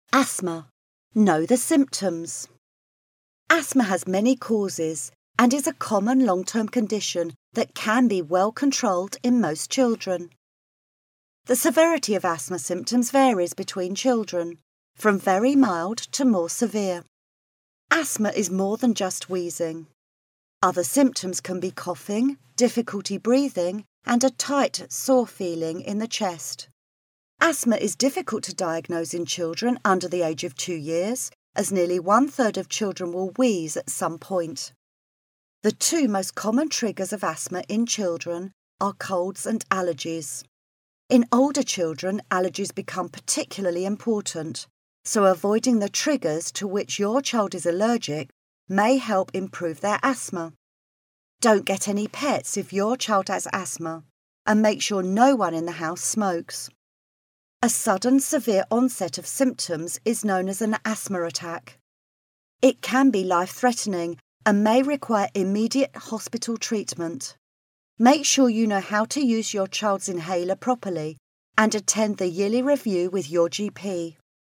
Asthma. Know the symptoms. Asthma has many causes and is a common long-term condition that can be well controlled in most children. The severity of asthma symptoms varies between children, from very mild to more severe. Asthma is more than just wheezing. Other symptoms can be coughing, difficulty breathing, and a tight, sore feeling in the chest. Asthma is difficult to diagnose in children under the age of 2 years, as nearly 1/3 of children will wheeze at some point. The two most common triggers of asthma in children are colds and allergies. In older children, allergies become particularly important, so avoiding the triggers to which your child is allergic may help improve their asthma. Don't get any pets if your child has asthma, and make sure no one in the house smokes. A sudden severe onset of symptoms is known as an asthma attack. It can be life-threatening and may require immediate hospital treatment. Make sure you know how to use your child's inhaler properly and attend the yearly review with your GP.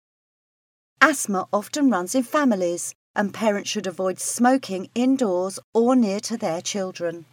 Asthma often runs in families, and parents should avoid smoking indoors or near to their children.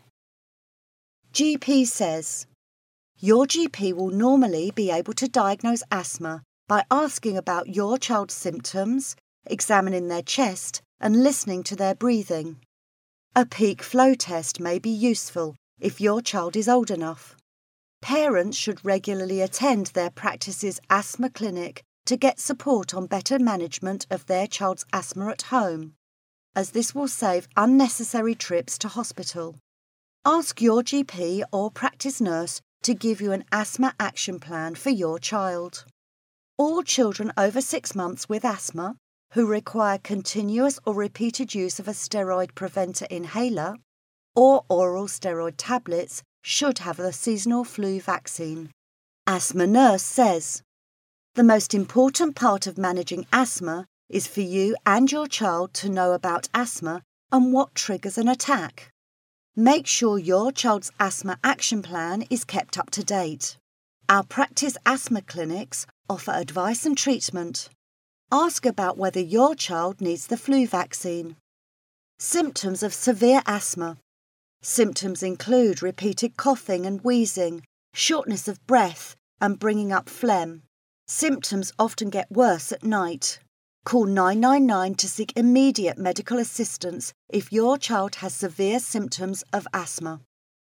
GP says, your GP will normally be able to diagnose asthma by asking about your child's symptoms, examining their chest, and listening to their breathing. A peak flow test may be useful if your child is old enough. Parents should regularly attend their practice's asthma clinic to get support on better management of their child's asthma at home, as this will save unnecessary trips to hospital. Ask your GP or practice nurse to give you an asthma action plan for your child. All children over 6 months with asthma who require continuous or repeated use of a steroid preventer inhaler or oral steroid tablets should have the seasonal flu vaccine. Asthma nurse says, the most important part of managing asthma is for you and your child to know about asthma and what triggers an attack. Make sure your child's asthma action plan is kept up to date. Our practice asthma clinics offer advice and treatment. Ask about whether your child needs the flu vaccine. Symptoms of severe asthma. Symptoms include repeated coughing and wheezing, shortness of breath, and bringing up phlegm. Symptoms often get worse at night. Call 999 to seek immediate medical assistance if your child has severe symptoms of asthma.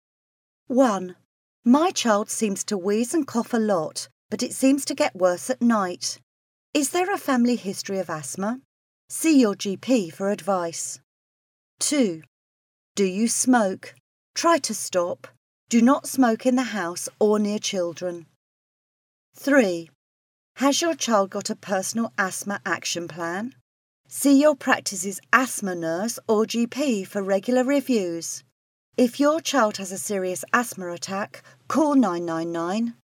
1. My child seems to wheeze and cough a lot, but it seems to get worse at night. Is there a family history of asthma? See your GP for advice. 2. Do you smoke? Try to stop. Do not smoke in the house or near children. 3. Has your child got a personal asthma action plan? See your practice's asthma nurse or GP for regular reviews. If your child has a serious asthma attack, call 999.